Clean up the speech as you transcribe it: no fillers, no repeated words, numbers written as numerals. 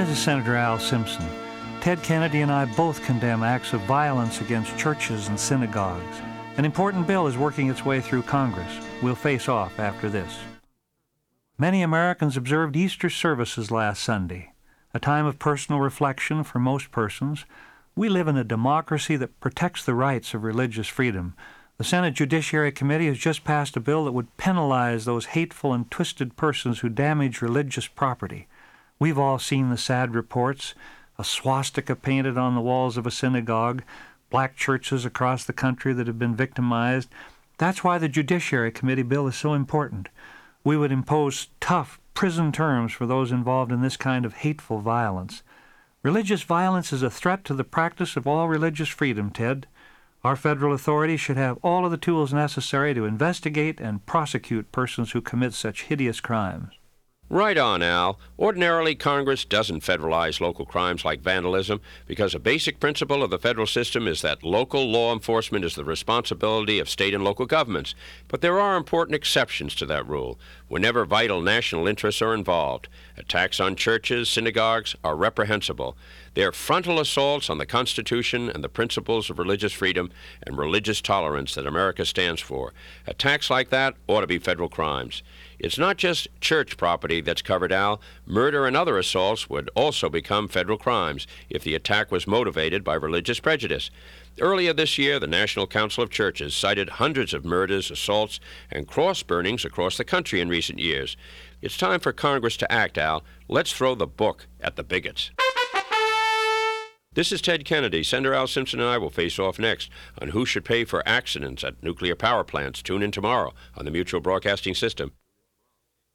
This is Senator Al Simpson. Ted Kennedy and I both condemn acts of violence against churches and synagogues. An important bill is working its way through Congress. We'll face off after this. Many Americans observed Easter services last Sunday, a time of personal reflection for most persons. We live in a democracy that protects the rights of religious freedom. The Senate Judiciary Committee has just passed a bill that would penalize those hateful and twisted persons who damage religious property. We've all seen the sad reports, a swastika painted on the walls of a synagogue, black churches across the country that have been victimized. That's why the Judiciary Committee bill is so important. We would impose tough prison terms for those involved in this kind of hateful violence. Religious violence is a threat to the practice of all religious freedom, Ted. Our federal authorities should have all of the tools necessary to investigate and prosecute persons who commit such hideous crimes. Right on, Al. Ordinarily, Congress doesn't federalize local crimes like vandalism because a basic principle of the federal system is that local law enforcement is the responsibility of state and local governments. But there are important exceptions to that rule whenever vital national interests are involved. Attacks on churches, synagogues are reprehensible. They're frontal assaults on the Constitution and the principles of religious freedom and religious tolerance that America stands for. Attacks like that ought to be federal crimes. It's not just church property that's covered, Al. Murder and other assaults would also become federal crimes if the attack was motivated by religious prejudice. Earlier this year, the National Council of Churches cited hundreds of murders, assaults, and cross burnings across the country in recent years. It's time for Congress to act, Al. Let's throw the book at the bigots. This is Ted Kennedy. Senator Al Simpson and I will face off next on who should pay for accidents at nuclear power plants. Tune in tomorrow on the Mutual Broadcasting System.